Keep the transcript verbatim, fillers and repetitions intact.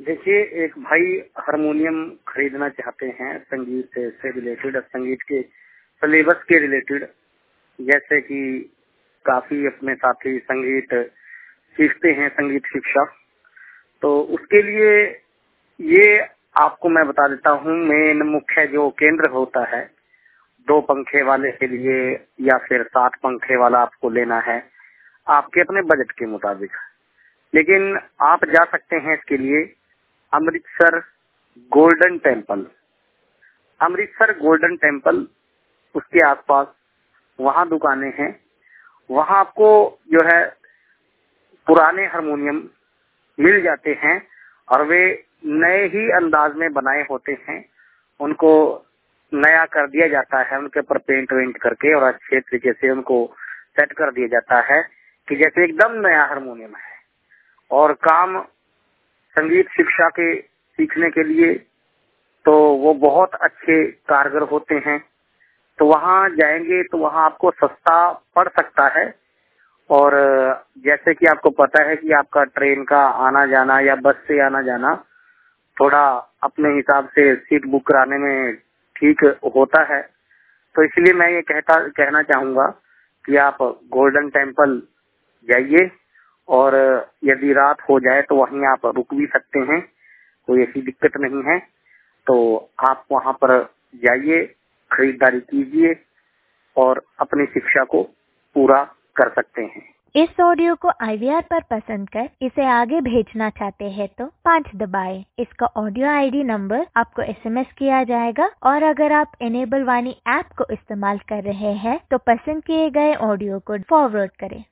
देखिए, एक भाई हारमोनियम खरीदना चाहते हैं संगीत से रिलेटेड, संगीत के सिलेबस के रिलेटेड। जैसे कि काफी अपने साथी संगीत सीखते हैं, संगीत शिक्षा। तो उसके लिए ये आपको मैं बता देता हूँ, मेन मुख्य जो केंद्र होता है, दो पंखे वाले के लिए या फिर सात पंखे वाला आपको लेना है, आपके अपने बजट के मुताबिक। लेकिन आप जा सकते हैं इसके लिए Amritsar golden temple. Amritsar golden temple, उसके आसपास वहाँ दुकानें हैं। वहाँ आपको जो है पुराने हारमोनियम मिल जाते हैं और वे नए ही अंदाज में बनाए होते हैं। उनको नया कर दिया जाता है, उनके ऊपर पेंट वेंट करके और अच्छे तरीके से उनको सेट कर दिया जाता है कि जैसे एकदम नया हारमोनियम है। और काम संगीत शिक्षा के सीखने के लिए तो वो बहुत अच्छे कारगर होते हैं। तो वहाँ जाएंगे तो वहाँ आपको सस्ता पड़ सकता है। और जैसे कि आपको पता है कि आपका ट्रेन का आना जाना या बस से आना जाना थोड़ा अपने हिसाब से सीट बुक कराने में ठीक होता है। तो इसलिए मैं ये कहता कहना चाहूँगा कि आप गोल्डन टेम्पल जाइए और यदि रात हो जाए तो वहीं आप रुक भी सकते हैं, कोई ऐसी दिक्कत नहीं है। तो आप वहाँ पर जाइए, खरीदारी कीजिए और अपनी शिक्षा को पूरा कर सकते हैं। इस ऑडियो को आई वी आर पर पसंद कर इसे आगे भेजना चाहते हैं तो पाँच दबाएं। इसका ऑडियो आई डी नंबर आपको एस एम एस किया जाएगा। और अगर आप इनेबल वाणी ऐप को इस्तेमाल कर रहे हैं तो पसंद किए गए ऑडियो को फॉरवर्ड करें।